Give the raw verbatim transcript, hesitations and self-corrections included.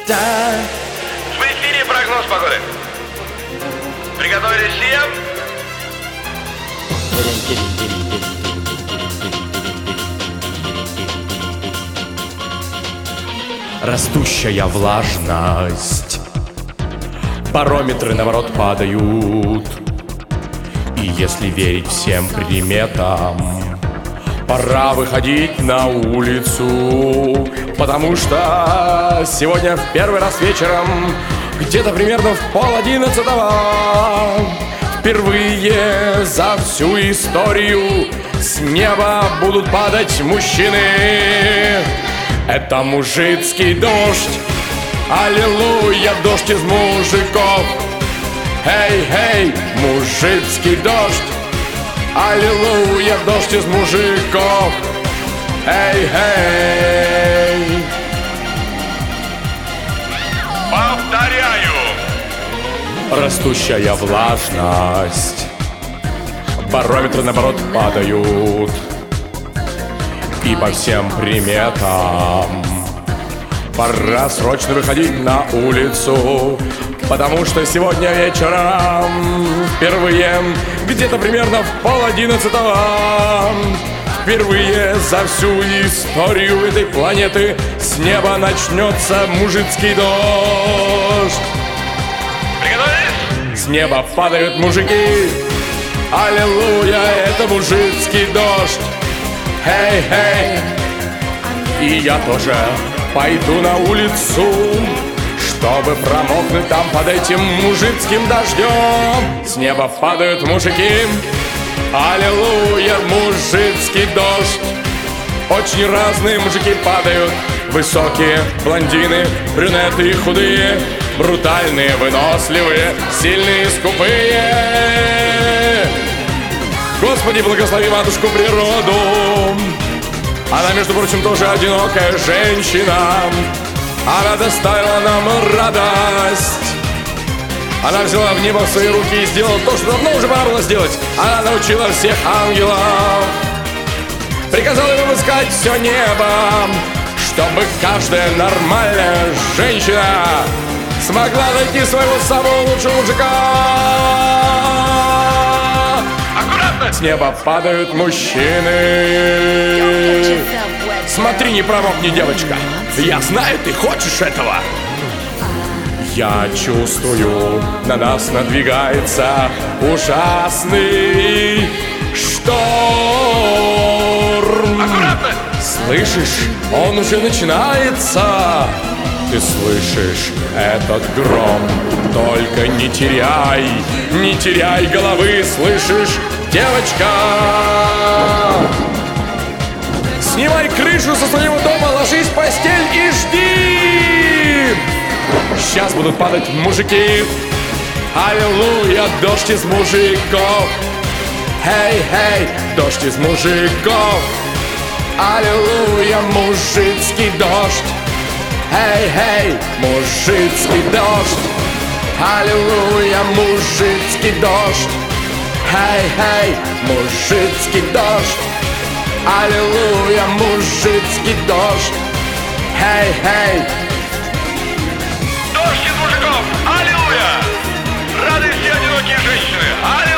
В эфире прогноз погоды. Приготовились все? Растущая влажность, барометры наоборот падают. И если верить всем приметам, пора выходить на улицу, потому что сегодня в первый раз вечером, где-то примерно в пол одиннадцатого, впервые за всю историю с неба будут падать мужчины. Это мужицкий дождь, аллилуйя, дождь из мужиков. Эй-эй, мужицкий дождь, аллилуйя, дождь из мужиков. Эй-эй. Повторяю. Растущая влажность, барометры наоборот падают. И по всем приметам пора срочно выходить на улицу, потому что сегодня вечером впервые, где-то примерно в пол одиннадцатого, впервые за всю историю этой планеты с неба начнется мужицкий дождь. Приготовились? С неба падают мужики, аллилуйя, это мужицкий дождь. Эй-эй, и я тоже пойду на улицу, чтобы промокнуть там под этим мужицким дождем. С неба падают мужики, аллилуйя, мужицкий дождь. Очень разные мужики падают, высокие, блондины, брюнеты и худые, брутальные, выносливые, сильные, скупые. Господи, благослови матушку природу. Она, между прочим, тоже одинокая женщина. Она доставила нам радость. Она взяла в небо в свои руки и сделала то, что давно уже пора было сделать. Она научила всех ангелов, приказала им искать все небо, чтобы каждая нормальная женщина смогла найти своего самого лучшего мужика. С неба падают мужчины. Смотри, не промокни, девочка. Я знаю, ты хочешь этого. Я чувствую, на нас надвигается ужасный шторм. Аккуратно! Слышишь, он уже начинается. Ты слышишь этот гром? Только не теряй, не теряй головы, слышишь, девочка? Снимай крышу со своего дома, ложись в постель и жди. Сейчас будут падать мужики. Аллилуйя, дождь из мужиков. Эй-эй, дождь из мужиков. Аллилуйя, мужицкий дождь. Эй-эй, мужицкий дождь. Аллилуйя, мужицкий дождь. Эй-эй, мужицкий дождь. Аллилуйя, мужицкий дождь. Эй-эй. Дождь из мужиков! Аллилуйя! Радуйся, одинокие женщины! Аллилуйя!